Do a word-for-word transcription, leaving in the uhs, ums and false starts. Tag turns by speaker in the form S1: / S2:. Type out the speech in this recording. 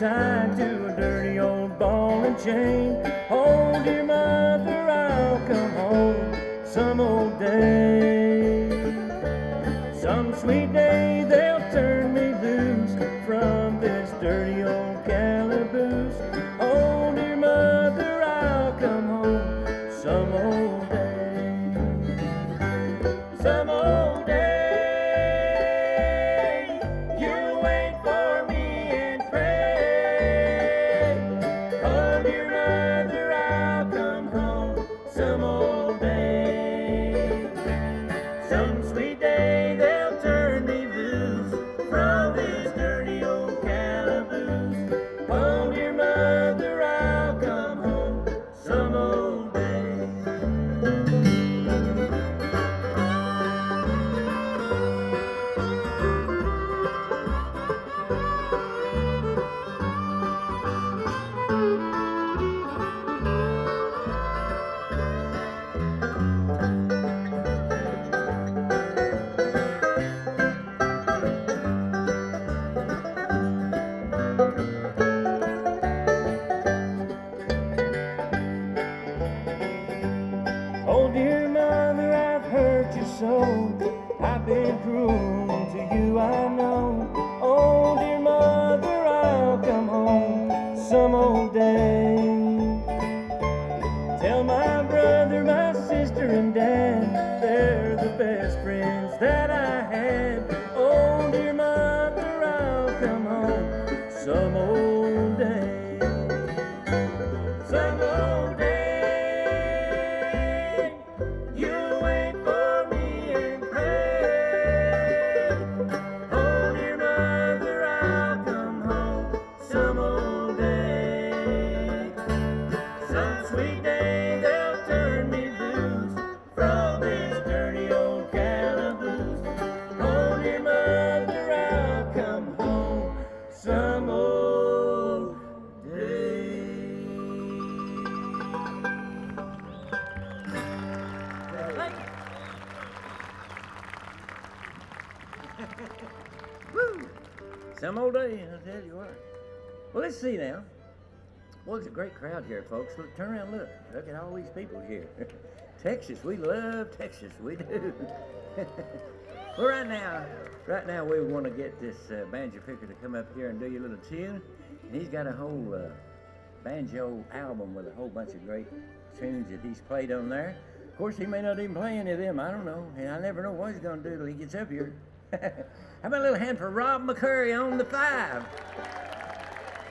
S1: tied to a dirty old ball and chain. Oh, dear mother, I'll come home some old day. Some sweet day they'll turn me loose from this dirty old calaboose. Oh, dear mother, I'll come home some old day. Some old day. Some old day, some sweet day they'll turn me loose from this dirty old calaboose. Oh, dear mother, I'll come home some old day. Oh, dear mother, I've hurt you so. I've been cruel to you, I know. Oh, dear mother, I'll come home some old day. Tell my brother, my sister, and dad, they're the best friends that I had. Oh, dear mother, I'll come home some old day. Some old day. Some old day, some sweet day they'll turn me loose from this dirty old calaboose. Oh, dear mother, I'll come home some old day. Thank you. Woo! Some old day, I'll tell you what. Well, let's see now. Well, it's a great crowd here, folks. Look, turn around, look. Look at all these people here. Texas, we love Texas, we do. Well, right now, right now we want to get this uh, banjo picker to come up here and do you a little tune. And he's got a whole uh, banjo album with a whole bunch of great tunes that he's played on there. Of course, he may not even play any of them. I don't know. And I never know what he's going to do till he gets up here. How about a little hand for Rob McCurry on the five?